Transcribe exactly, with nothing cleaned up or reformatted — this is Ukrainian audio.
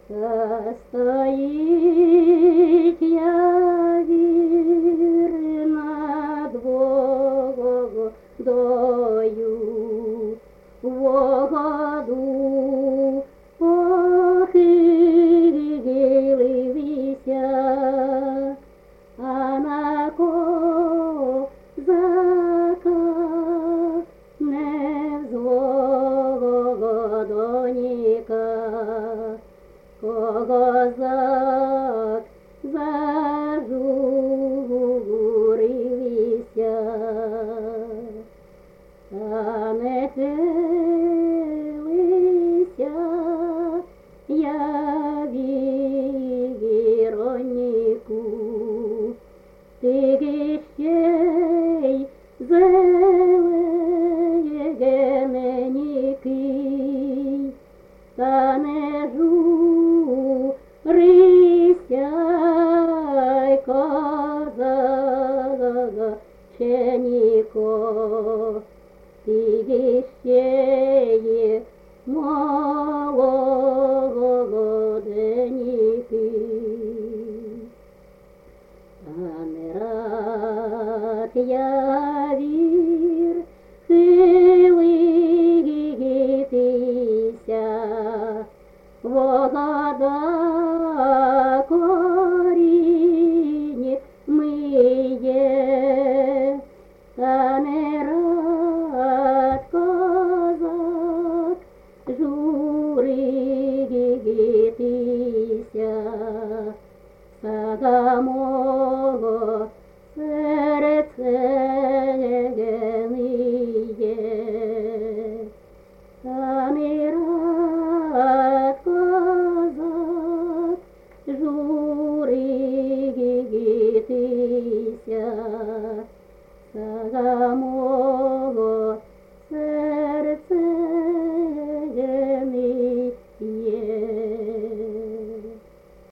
Та стоїть я вірна двогодою вогоду похилився, а на козака невзгодоніка. Козак зажурився, та не хилися я віроніку, ти ще й зелененький, та не журися, козаченіко, ти ще й молоденький. А не рад я вір хилитися, вогода корінь миє, та не рад козак журитися, самого серце ниє, та не рад козак журитися, самого